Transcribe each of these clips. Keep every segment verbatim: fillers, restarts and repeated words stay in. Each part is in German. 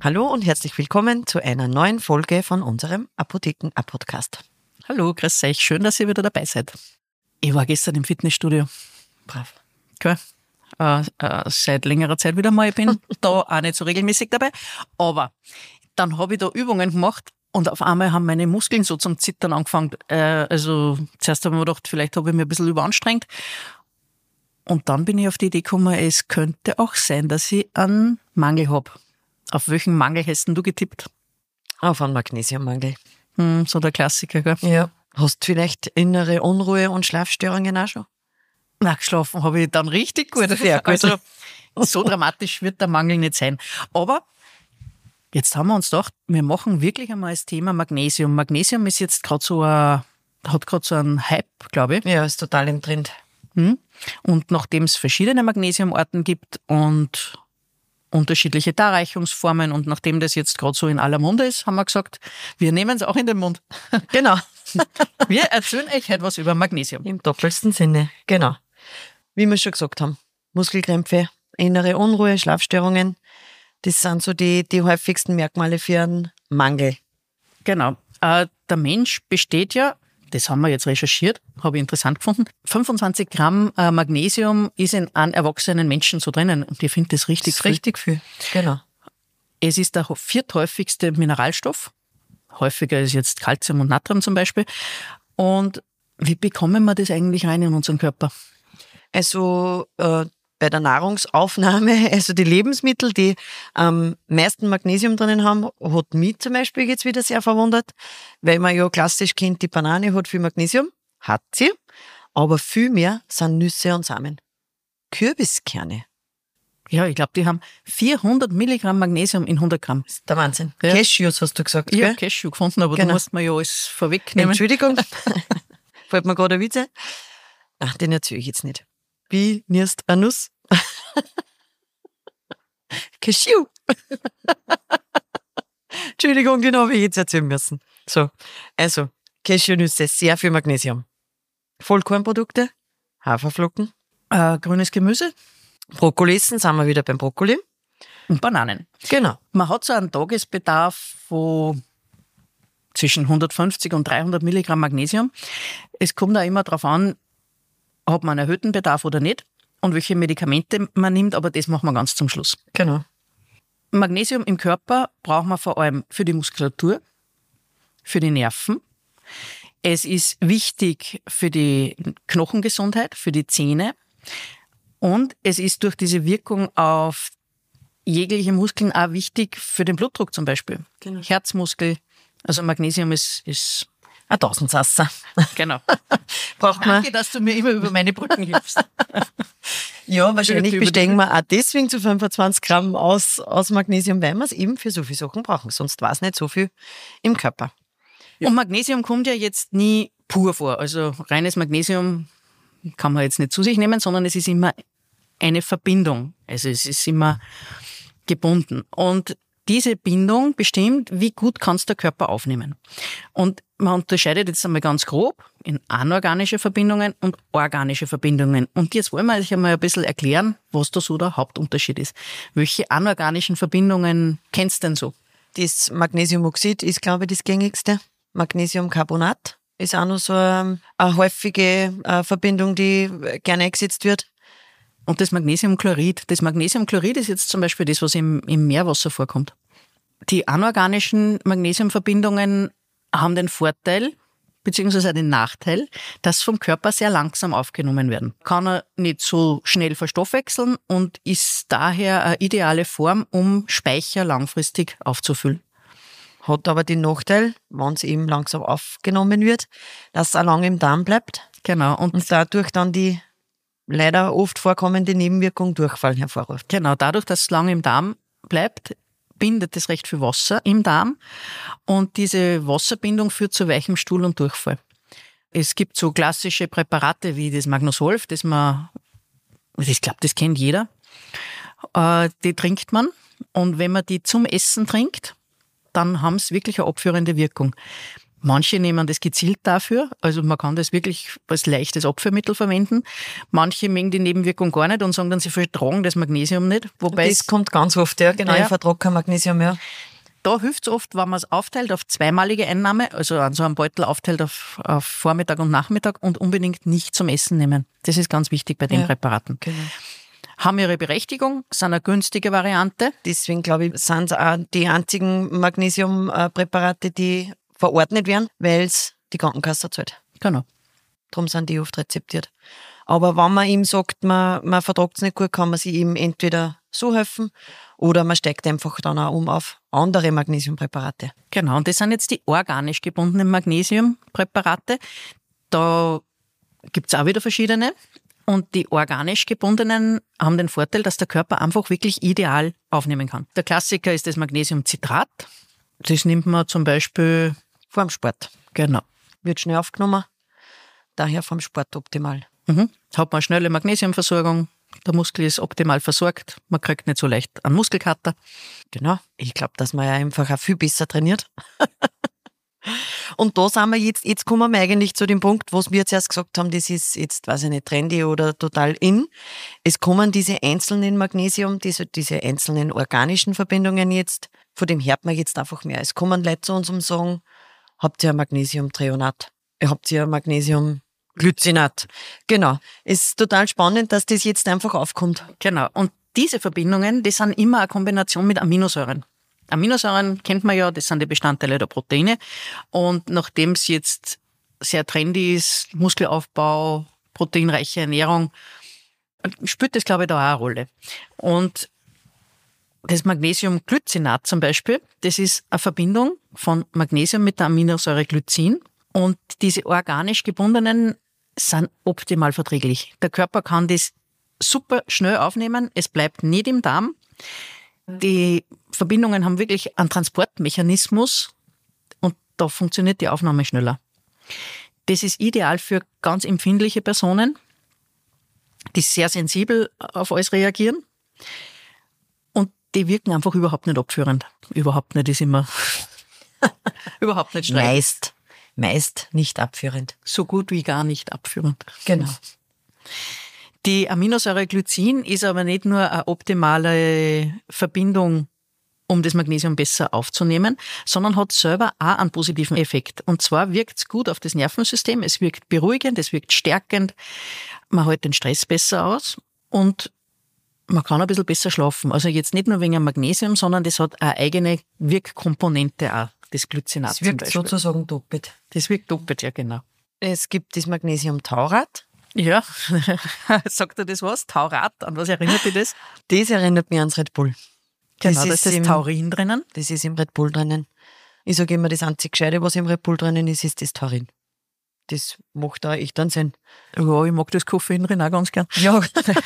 Hallo und herzlich willkommen zu einer neuen Folge von unserem Apotheken-Podcast. Hallo, grüß euch. Schön, dass ihr wieder dabei seid. Ich war gestern im Fitnessstudio. Brav. Okay. Äh, äh, seit längerer Zeit wieder mal. Ich bin da auch nicht so regelmäßig dabei. Aber dann habe ich da Übungen gemacht und auf einmal haben meine Muskeln so zum Zittern angefangen. Äh, also zuerst habe ich mir gedacht, vielleicht habe ich mich ein bisschen überanstrengt. Und dann bin ich auf die Idee gekommen, es könnte auch sein, dass ich einen Mangel habe. Auf welchen Mangel hast denn du getippt? Auf einen Magnesiummangel. Hm, so der Klassiker, gell? Ja. Hast du vielleicht innere Unruhe und Schlafstörungen auch schon? Na, geschlafen habe ich dann richtig gut. Sehr gut. Also so dramatisch wird der Mangel nicht sein. Aber jetzt haben wir uns gedacht, wir machen wirklich einmal das Thema Magnesium. Magnesium ist jetzt gerade so ein, hat gerade so einen Hype, glaube ich. Ja, ist total im Trend. Hm? Und nachdem es verschiedene Magnesiumarten gibt und unterschiedliche Darreichungsformen und nachdem das jetzt gerade so in aller Munde ist, haben wir gesagt, wir nehmen es auch in den Mund. Genau. Wir erzählen euch etwas über Magnesium. Im doppelsten Sinne. Genau. Wie wir schon gesagt haben, Muskelkrämpfe, innere Unruhe, Schlafstörungen, das sind so die, die häufigsten Merkmale für einen Mangel. Genau. Äh, der Mensch besteht ja, das haben wir jetzt recherchiert, habe ich interessant gefunden, fünfundzwanzig Gramm äh, Magnesium ist in einem erwachsenen Menschen so drinnen. Und ich finde das richtig Das ist viel. richtig viel. Genau. Es ist der vierthäufigste Mineralstoff. Häufiger ist jetzt Calcium und Natrium zum Beispiel. Und wie bekommen wir das eigentlich rein in unseren Körper? Also äh, bei der Nahrungsaufnahme, also die Lebensmittel, die am meisten Magnesium drinnen haben, hat mich zum Beispiel jetzt wieder sehr verwundert, weil man ja klassisch kennt, die Banane hat viel Magnesium, hat sie, aber viel mehr sind Nüsse und Samen. Kürbiskerne. Ja, ich glaube, die haben vierhundert Milligramm Magnesium in hundert Gramm. Das ist der Wahnsinn. Ja. Cashews hast du gesagt, Ich gell? habe Cashew gefunden, aber Genau. da musst man ja alles vorwegnehmen. Entschuldigung, fällt mir gerade ein Witz ein. Ach, den erzähle ich jetzt nicht. Wie nierst eine Nuss? Cashew. Entschuldigung, den habe ich jetzt erzählen müssen. So, also Cashewnüsse, sehr viel Magnesium. Vollkornprodukte, Haferflocken, Äh, grünes Gemüse Brokkolissen, sind wir wieder beim Brokkoli. und Bananen. Genau. Man hat so einen Tagesbedarf von zwischen hundertfünfzig und dreihundert Milligramm Magnesium. Es kommt auch immer darauf an, ob man einen erhöhten Bedarf oder nicht und welche Medikamente man nimmt, aber das machen wir ganz zum Schluss. Genau. Magnesium im Körper braucht man vor allem für die Muskulatur, für die Nerven. Es ist wichtig für die Knochengesundheit, für die Zähne und es ist durch diese Wirkung auf jegliche Muskeln auch wichtig für den Blutdruck zum Beispiel. Genau. Herzmuskel, also Magnesium ist, ist Ein Tausendsasser. genau. Braucht man. Danke, dass du mir immer über meine Brücken hilfst. Ja, wahrscheinlich Über die- bestehen wir auch deswegen zu fünfundzwanzig Gramm aus, aus Magnesium, weil wir es eben für so viele Sachen brauchen. Sonst war es nicht so viel im Körper. Und Magnesium kommt ja jetzt nie pur vor. Also reines Magnesium kann man jetzt nicht zu sich nehmen, sondern es ist immer eine Verbindung. Also es ist immer gebunden. Und diese Bindung bestimmt, wie gut kann es der Körper aufnehmen. Und man unterscheidet jetzt einmal ganz grob in anorganische Verbindungen und organische Verbindungen. Und jetzt wollen wir euch einmal ein bisschen erklären, was da so der Hauptunterschied ist. Welche anorganischen Verbindungen kennst du denn so? Das Magnesiumoxid ist, glaube ich, das gängigste. Magnesiumcarbonat ist auch noch so ähm, eine häufige äh, Verbindung, die gerne eingesetzt wird. Und das Magnesiumchlorid. Das Magnesiumchlorid ist jetzt zum Beispiel das, was im, im Meerwasser vorkommt. Die anorganischen Magnesiumverbindungen haben den Vorteil, beziehungsweise den Nachteil, dass vom Körper sehr langsam aufgenommen werden. Kann er nicht so schnell verstoffwechseln und ist daher eine ideale Form, um Speicher langfristig aufzufüllen. Hat aber den Nachteil, wenn es eben langsam aufgenommen wird, dass es auch lange im Darm bleibt Genau. Und, und dadurch dann die leider oft vorkommende Nebenwirkung Durchfall hervorruft. genau, dadurch, dass es lange im Darm bleibt, bindet es recht viel Wasser im Darm und diese Wasserbindung führt zu weichem Stuhl und Durchfall. Es gibt so klassische Präparate wie das Magnosolv, das man, ich glaube, das kennt jeder. Äh, die trinkt man und wenn man die zum Essen trinkt, dann haben sie wirklich eine abführende Wirkung. Manche nehmen das gezielt dafür, also man kann das wirklich als leichtes Abführmittel verwenden. Manche mögen die Nebenwirkung gar nicht und sagen dann, sie vertragen das Magnesium nicht. Wobei das kommt ganz oft, ja, genau, ja. ich vertrage kein Magnesium, ja. Da hilft es oft, wenn man es aufteilt auf zweimalige Einnahme, also an so einem Beutel aufteilt auf, auf Vormittag und Nachmittag und unbedingt nicht zum Essen nehmen. Das ist ganz wichtig bei den Ja, Präparaten. genau. Haben ihre Berechtigung, sind eine günstige Variante. Deswegen, glaube ich, sind es auch die einzigen Magnesiumpräparate, die verordnet werden, weil es die Krankenkasse zahlt. Genau. Darum sind die oft rezeptiert. Aber wenn man ihm sagt, man, man vertragt es nicht gut, kann man sich ihm entweder so helfen oder man steigt einfach dann auch um auf andere Magnesiumpräparate. Genau, und das sind jetzt die organisch gebundenen Magnesiumpräparate. Da gibt es auch wieder verschiedene. Und die organisch gebundenen haben den Vorteil, dass der Körper einfach wirklich ideal aufnehmen kann. Der Klassiker ist das Magnesiumcitrat. Das nimmt man zum Beispiel Vor dem Sport. Genau. Wird schnell aufgenommen, daher vom Sport optimal. Mhm. Hat man eine schnelle Magnesiumversorgung, der Muskel ist optimal versorgt, man kriegt nicht so leicht einen Muskelkater. Genau. Ich glaube, dass man ja einfach auch viel besser trainiert. Und da sind wir jetzt, jetzt kommen wir eigentlich zu dem Punkt, was wir zuerst gesagt haben, das ist jetzt, weiß ich nicht, trendy oder total in. Es kommen diese einzelnen Magnesium, diese, diese einzelnen organischen Verbindungen jetzt, von dem hört man jetzt einfach mehr. Es kommen Leute zu uns und sagen, habt ihr ein Magnesiumthreonat? Habt ihr ein Magnesiumglycinat? Genau. Es ist total spannend, dass das jetzt einfach aufkommt. Genau. Und diese Verbindungen, die sind immer eine Kombination mit Aminosäuren. Aminosäuren kennt man ja, das sind die Bestandteile der Proteine. Und nachdem es jetzt sehr trendy ist, Muskelaufbau, proteinreiche Ernährung, spielt das, glaube ich, da auch eine Rolle. Und das Magnesiumglycinat zum Beispiel, das ist eine Verbindung von Magnesium mit der Aminosäure Glycin. Und diese organisch gebundenen sind optimal verträglich. Der Körper kann das super schnell aufnehmen, es bleibt nicht im Darm. Die Verbindungen haben wirklich einen Transportmechanismus und da funktioniert die Aufnahme schneller. Das ist ideal für ganz empfindliche Personen, die sehr sensibel auf alles reagieren und die wirken einfach überhaupt nicht abführend. Überhaupt nicht, ist immer überhaupt nicht streitend. Meist, meist nicht abführend. So gut wie gar nicht abführend. Genau. Die Aminosäure Glycin ist aber nicht nur eine optimale Verbindung, um das Magnesium besser aufzunehmen, sondern hat selber auch einen positiven Effekt. Und zwar wirkt es gut auf das Nervensystem, es wirkt beruhigend, es wirkt stärkend, man hält den Stress besser aus und man kann ein bisschen besser schlafen. Also jetzt nicht nur wegen dem Magnesium, sondern das hat eine eigene Wirkkomponente auch, das Glycinat Es wirkt zum Beispiel. sozusagen doppelt. Das wirkt doppelt, ja genau. Es gibt das Magnesiumtaurat. Ja, sagt er das was? Taurat, an was erinnert dich das? Das erinnert mich ans Red Bull. Genau, das da ist ist das im- Taurin drinnen. Das ist im Red Bull drinnen. Ich sage immer, das einzig Gescheite, was im Red Bull drinnen ist, ist das Taurin. Das macht da echt einen Sinn. Ja, ich mag das Koffein drin auch ganz gern. Ja,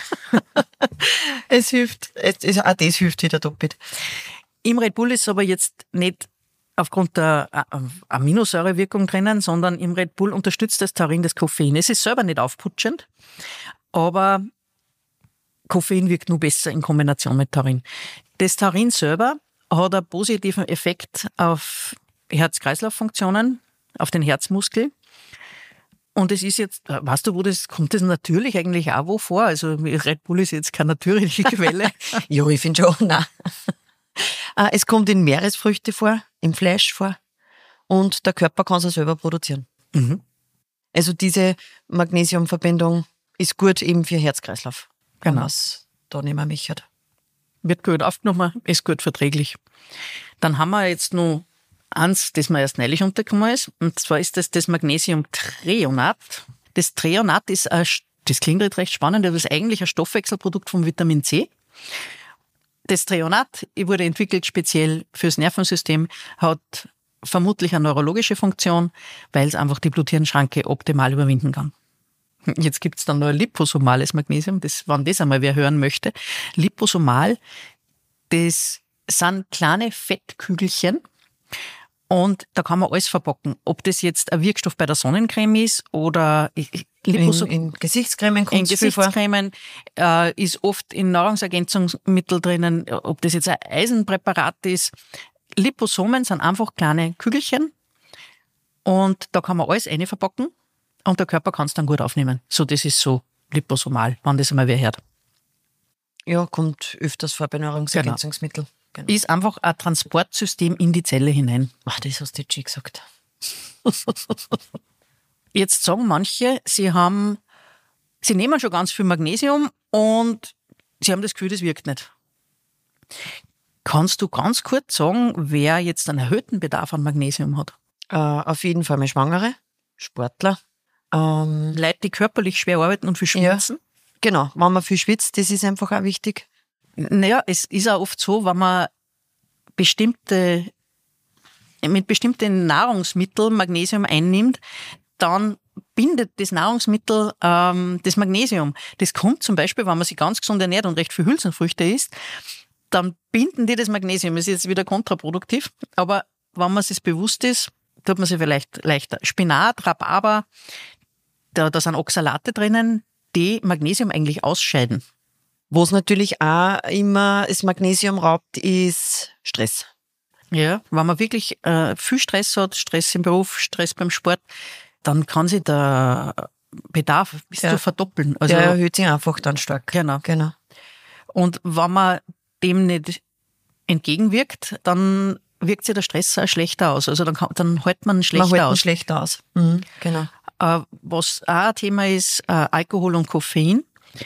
es hilft. Es, es, auch das hilft wieder doppelt. Im Red Bull ist aber jetzt nicht aufgrund der Aminosäurewirkung drinnen, sondern im Red Bull unterstützt das Taurin das Koffein. Es ist selber nicht aufputschend, aber Koffein wirkt nur besser in Kombination mit Taurin. Das Taurin selber hat einen positiven Effekt auf Herz-Kreislauf-Funktionen, auf den Herzmuskel. Und es ist jetzt, weißt du, wo das, kommt das natürlich eigentlich auch wo vor? Also Red Bull ist jetzt keine natürliche Quelle. Ja, ich finde schon, nein. Äh, Es kommt in Meeresfrüchte vor, im Fleisch vor und der Körper kann es auch selber produzieren. Mhm. Also diese Magnesiumverbindung ist gut eben für Herz-Kreislauf, wenn Genau. man es da nicht mehr möchte. Wird gut aufgenommen, ist gut verträglich. Dann haben wir jetzt noch eins, das mir erst neulich untergekommen ist, und zwar ist das das Magnesiumthreonat. Das Threonat ist, ein, das klingt jetzt recht spannend, das ist eigentlich ein Stoffwechselprodukt vom Vitamin C. Das Threonat wurde entwickelt speziell fürs Nervensystem, hat vermutlich eine neurologische Funktion, weil es einfach die Blut-Hirn-Schranke optimal überwinden kann. Jetzt gibt's dann noch ein liposomales Magnesium, das, wenn das einmal wer hören möchte. Liposomal, das sind kleine Fettkügelchen und da kann man alles verpacken. Ob das jetzt ein Wirkstoff bei der Sonnencreme ist oder Liposom- In, in Gesichtscremen in kommt es viel vor. Gesichtscremen, äh, ist oft in Nahrungsergänzungsmittel drinnen, ob das jetzt ein Eisenpräparat ist. Liposomen sind einfach kleine Kügelchen Und da kann man alles rein verpacken und der Körper kann es dann gut aufnehmen. So, das ist so liposomal, wenn das einmal wer hört. Ja, kommt öfters vor bei Nahrungsergänzungsmitteln. Genau. Ist einfach ein Transportsystem in die Zelle hinein. Ach, das hast du jetzt schon gesagt. Jetzt sagen manche, sie haben, sie nehmen schon ganz viel Magnesium und sie haben das Gefühl, das wirkt nicht. Kannst du ganz kurz sagen, wer jetzt einen erhöhten Bedarf an Magnesium hat? Äh, auf jeden Fall mal Schwangere, Sportler. Ähm, Leute, die körperlich schwer arbeiten und viel schwitzen. Ja, genau, wenn man viel schwitzt, das ist einfach auch wichtig. Naja, es ist auch oft so, wenn man bestimmte, mit bestimmten Nahrungsmitteln Magnesium einnimmt, dann bindet das Nahrungsmittel ähm, das Magnesium. Das kommt zum Beispiel, wenn man sich ganz gesund ernährt und recht viel Hülsenfrüchte isst, dann binden die das Magnesium. Das ist jetzt wieder kontraproduktiv, aber wenn man sich bewusst ist, tut man sich vielleicht leichter. Spinat, Rhabarber, da, da sind Oxalate drinnen, die Magnesium eigentlich ausscheiden. Was natürlich auch immer das Magnesium raubt, ist Stress. Ja, wenn man wirklich äh, viel Stress hat, Stress im Beruf, Stress beim Sport, dann kann sich der Bedarf bis Ja. zu verdoppeln. Also, Der erhöht sich einfach dann stark. Genau. Genau. Und wenn man dem nicht entgegenwirkt, dann wirkt sich der Stress auch schlechter aus. Also dann, kann, dann hält man schlechter Man hält ihn aus. schlechter aus. Mhm, genau. Äh, was auch ein Thema ist, äh, Alkohol und Koffein.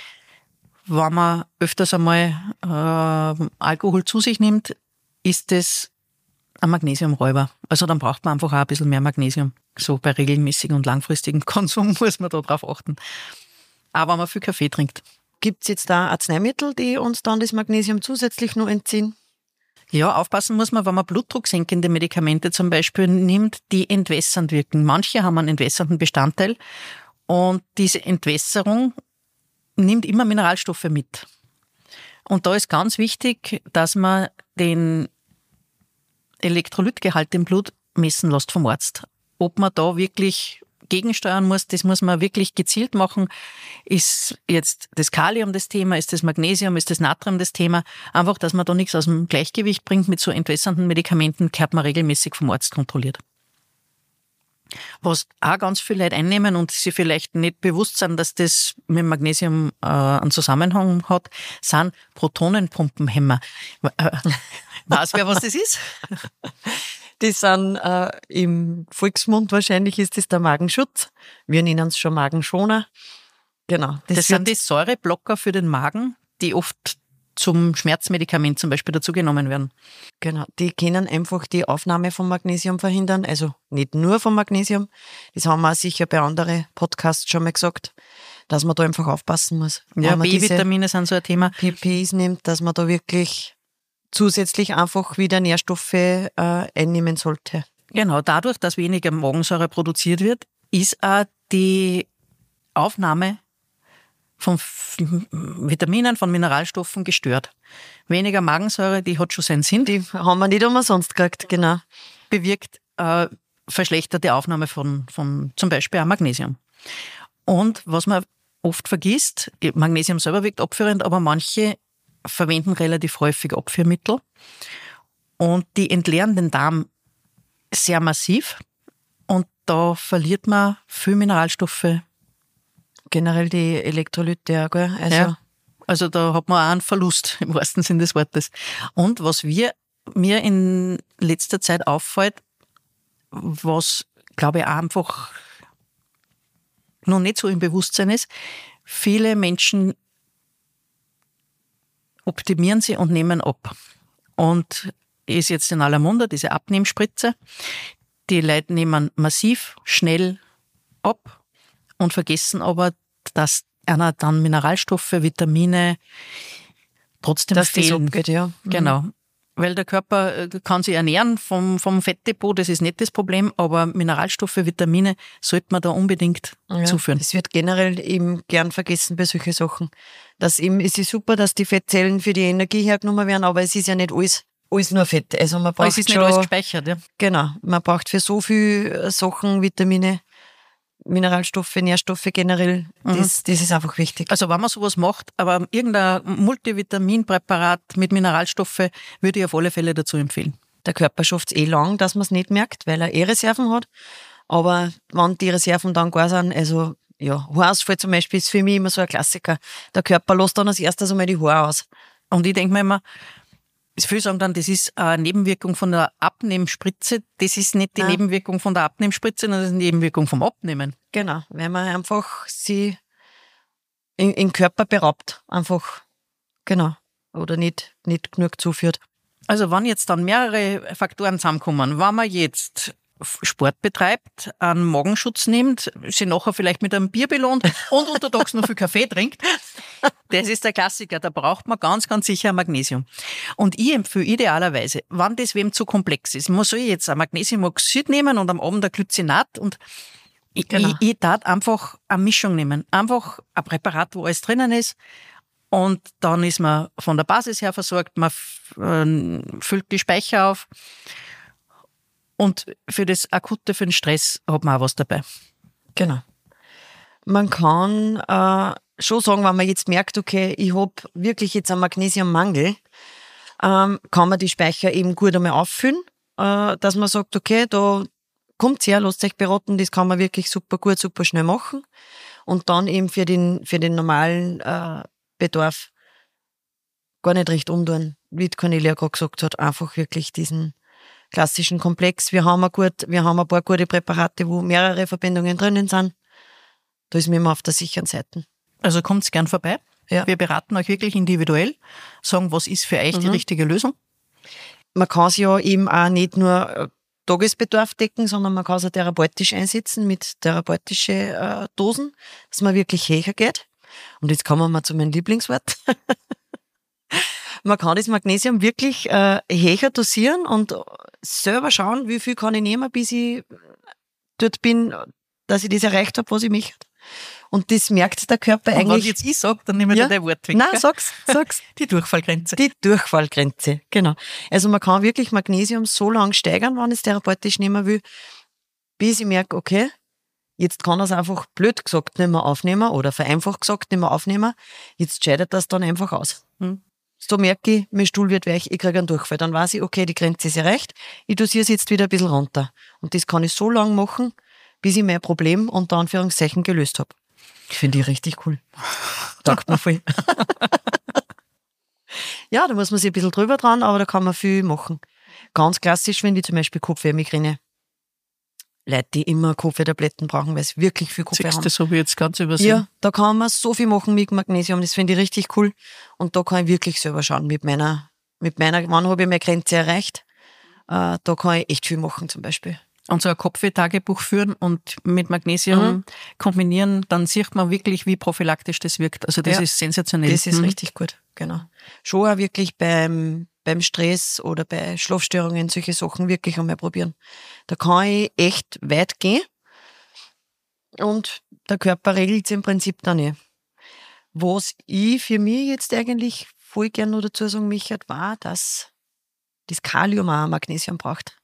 Wenn man öfters einmal äh, Alkohol zu sich nimmt, ist das ein Magnesiumräuber. Also dann braucht man einfach auch ein bisschen mehr Magnesium. So bei regelmäßigen und langfristigen Konsum muss man da drauf achten. Aber wenn man viel Kaffee trinkt. Gibt es jetzt da Arzneimittel, die uns dann das Magnesium zusätzlich noch entziehen? Ja, aufpassen muss man, wenn man blutdrucksenkende Medikamente zum Beispiel nimmt, die entwässernd wirken. Manche haben einen entwässernden Bestandteil und diese Entwässerung nimmt immer Mineralstoffe mit. Und da ist ganz wichtig, dass man den Elektrolytgehalt im Blut messen lässt vom Arzt. Ob man da wirklich gegensteuern muss, das muss man wirklich gezielt machen. Ist jetzt das Kalium das Thema, ist das Magnesium, ist das Natrium das Thema? Einfach, dass man da nichts aus dem Gleichgewicht bringt mit so entwässernden Medikamenten, gehört man regelmäßig vom Arzt kontrolliert. Was auch ganz viele Leute einnehmen und sich vielleicht nicht bewusst sind, dass das mit dem Magnesium äh, einen Zusammenhang hat, sind Protonenpumpenhemmer. Äh, weiß wer, was das ist? Das sind äh, im Volksmund wahrscheinlich ist das der Magenschutz. Wir nennen es schon Magenschoner. Genau. Das, Das, sind wird, die Säureblocker für den Magen, die oft zum Schmerzmedikament zum Beispiel dazugenommen werden. genau. Die können einfach die Aufnahme von Magnesium verhindern. Also nicht nur von Magnesium. Das haben wir auch sicher bei anderen Podcasts schon mal gesagt, dass man da einfach aufpassen muss. Ja, Wenn man diese B-Vitamine sind so ein Thema. P Ps nimmt, dass man da wirklich zusätzlich einfach wieder Nährstoffe äh, einnehmen sollte. Genau, dadurch, dass weniger Magensäure produziert wird, ist auch die Aufnahme von F- Vitaminen, von Mineralstoffen gestört. Weniger Magensäure, die hat schon seinen Sinn, Die haben wir nicht umsonst gekriegt, genau. bewirkt äh, verschlechterte Aufnahme von, von zum Beispiel auch Magnesium. Und was man oft vergisst, Magnesium selber wirkt abführend, aber manche verwenden relativ häufig Abführmittel und die entleeren den Darm sehr massiv und da verliert man viel Mineralstoffe. Generell die Elektrolyte, gell? Also, Ja. Also da hat man auch einen Verlust im wahrsten Sinne des Wortes. Und was wir, mir in letzter Zeit auffällt, was glaube ich auch einfach noch nicht so im Bewusstsein ist, viele Menschen optimieren sie und nehmen ab. Und ist jetzt in aller Munde diese Abnehmspritze. Die Leute nehmen massiv, schnell ab und vergessen aber, dass einer dann Mineralstoffe, Vitamine trotzdem dass das fehlen. abgeht, ja. Genau. Weil der Körper äh, kann sich ernähren vom, vom Fettdepot, das ist nicht das Problem, aber Mineralstoffe, Vitamine sollte man da unbedingt Ja, zuführen. das wird generell eben gern vergessen bei solchen Sachen. Dass eben, es ist super, dass die Fettzellen für die Energie hergenommen werden, aber es ist ja nicht alles, alles nur Fett. Also man Aber braucht es ist nicht schon, alles gespeichert. Ja. genau, man braucht für so viel Sachen, Vitamine, Mineralstoffe, Nährstoffe generell, Mhm. das, das ist einfach wichtig. Also wenn man sowas macht, aber irgendein Multivitaminpräparat mit Mineralstoffe würde ich auf alle Fälle dazu empfehlen. Der Körper schafft es eh lang, dass man es nicht merkt, weil er eh Reserven hat. Aber wenn die Reserven dann gar sind, also ja, Haarausfall zum Beispiel ist für mich immer so ein Klassiker. Der Körper lässt dann als erstes einmal die Haare aus. Und ich denke mir immer, viele sagen dann, das ist eine Nebenwirkung von der Abnehmspritze. Das ist nicht die Nein. Nebenwirkung von der Abnehmspritze, sondern das ist die Nebenwirkung vom Abnehmen. Genau, weil man einfach sie in, in den Körper beraubt. Einfach, genau. Oder nicht, nicht genug zuführt. Also wenn jetzt dann mehrere Faktoren zusammenkommen, wenn man jetzt Sport betreibt, einen Magenschutz nimmt, sich nachher vielleicht mit einem Bier belohnt und untertags noch viel Kaffee trinkt, das ist der Klassiker, da braucht man ganz, ganz sicher Magnesium. Und ich empfehle idealerweise, wenn das wem zu komplex ist, man soll jetzt ein Magnesiumoxid nehmen und am Abend ein Glycinat und ich, Genau. ich, ich tat einfach eine Mischung nehmen. Einfach ein Präparat, wo alles drinnen ist. Und dann ist man von der Basis her versorgt, man f- äh, füllt die Speicher auf. Und für das Akute, für den Stress hat man auch was dabei. Genau. Man kann äh, schon sagen, wenn man jetzt merkt, okay, ich habe wirklich jetzt einen Magnesiummangel, ähm, kann man die Speicher eben gut einmal auffüllen, äh, dass man sagt, okay, da kommt's her, lasst euch beraten, das kann man wirklich super gut, super schnell machen. Und dann eben für den, für den normalen äh, Bedarf gar nicht recht umtun, wie die Cornelia gerade gesagt hat, einfach wirklich diesen klassischen Komplex. Wir haben, ein gut, wir haben ein paar gute Präparate, wo mehrere Verbindungen drinnen sind. Da ist man immer auf der sicheren Seite. Also kommt gern vorbei. Ja. Wir beraten euch wirklich individuell, sagen, was ist für euch die Mhm. richtige Lösung. Man kann es ja eben auch nicht nur äh, Tagesbedarf decken, sondern man kann es auch therapeutisch einsetzen mit therapeutischen äh, Dosen, dass man wirklich höher geht. Und jetzt kommen wir mal zu meinem Lieblingswort. Man kann das Magnesium wirklich äh, höher dosieren und selber schauen, wie viel kann ich nehmen, bis ich dort bin, dass ich das erreicht habe, was ich möchte. Und das merkt der Körper Und wenn eigentlich. jetzt ich sage, dann nehmen wir Ja. dir dein Wort weg. Nein, gell? sag's, sag's. Die Durchfallgrenze. Die Durchfallgrenze, genau. Also man kann wirklich Magnesium so lang steigern, wenn ich es therapeutisch nehmen will, bis ich merke, okay, jetzt kann er es einfach blöd gesagt nicht mehr aufnehmen oder vereinfacht gesagt nicht mehr aufnehmen. Jetzt scheidet das dann einfach aus. Hm. So merke ich, mein Stuhl wird weich, ich kriege einen Durchfall. Dann weiß ich, okay, die Grenze ist erreicht, ich dosiere es jetzt wieder ein bisschen runter. Und das kann ich so lang machen, bis ich mein Problem unter Anführungszeichen gelöst habe. Finde ich richtig cool. Taugt mir voll. Ja, da muss man sich ein bisschen drüber dran, aber da kann man viel machen. Ganz klassisch, wenn die zum Beispiel Kopfwehmigräne. Leute, die immer Kopfwehtabletten brauchen, weil sie wirklich viel Kopfweh Siehst haben. du, das habe ich jetzt ganz übersehen. Ja, da kann man so viel machen mit Magnesium, das finde ich richtig cool. Und da kann ich wirklich selber schauen, mit meiner, mit meiner, wann habe ich meine Grenze erreicht. Äh, da kann ich echt viel machen zum Beispiel. Und so ein Kopfweh-Tagebuch führen und mit Magnesium Mhm. kombinieren, dann sieht man wirklich, wie prophylaktisch das wirkt. Also das Ja, ist sensationell. Das ist Mhm. richtig gut, genau. Schon auch wirklich beim, beim Stress oder bei Schlafstörungen solche Sachen wirklich einmal probieren. Da kann ich echt weit gehen und der Körper regelt es im Prinzip dann eh. Was ich für mich jetzt eigentlich voll gern noch dazu sagen möchte, war, dass das Kalium auch Magnesium braucht.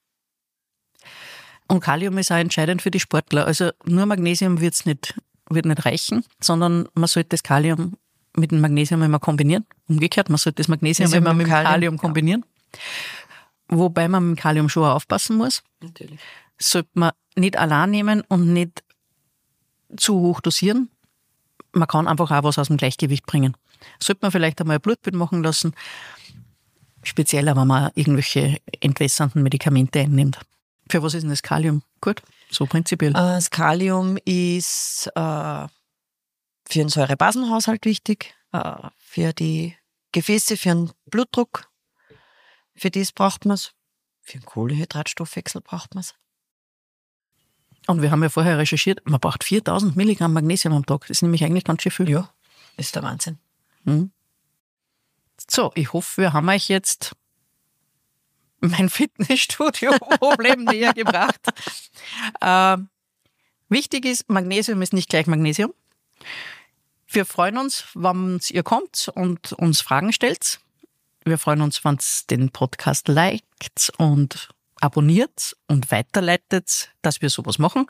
Und Kalium ist auch entscheidend für die Sportler. Also nur Magnesium wird's nicht, wird nicht reichen, sondern man sollte das Kalium mit dem Magnesium immer kombinieren. Umgekehrt, man sollte das Magnesium Magnesium immer mit mit dem Kalium, Kalium ja. kombinieren. Wobei man mit dem Kalium schon auch aufpassen muss. Natürlich. Sollte man nicht allein nehmen und nicht zu hoch dosieren. Man kann einfach auch was aus dem Gleichgewicht bringen. Sollte man vielleicht einmal ein Blutbild machen lassen. Speziell, wenn man irgendwelche entwässernden Medikamente einnimmt. Für was ist denn das Kalium gut? So prinzipiell. Äh, Das Kalium ist äh, für den Säurebasenhaushalt wichtig, äh, für die Gefäße, für den Blutdruck. Für das braucht man es. Für den Kohlehydratstoffwechsel braucht man es. Und wir haben ja vorher recherchiert, man braucht viertausend Milligramm Magnesium am Tag. Das ist nämlich eigentlich ganz schön viel. Ja, ist der Wahnsinn. Mhm. So, ich hoffe, wir haben euch jetzt mein Fitnessstudio-Problem näher gebracht. Äh, wichtig ist, Magnesium ist nicht gleich Magnesium. Wir freuen uns, wenn ihr kommt und uns Fragen stellt. Wir freuen uns, wenn ihr den Podcast liked und abonniert und weiterleitet, dass wir sowas machen.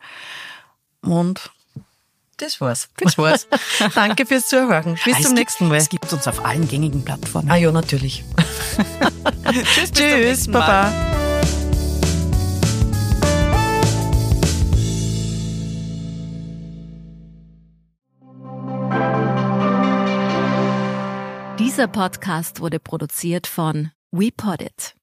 Und Das war's. das war's. Danke fürs Zuhören. Bis Es zum gibt- nächsten Mal. Es gibt uns auf allen gängigen Plattformen. Ah ja, natürlich. Tschüss, bis zum Tschüss, nächsten Mal. Baba. Dieser Podcast wurde produziert von WePoddit.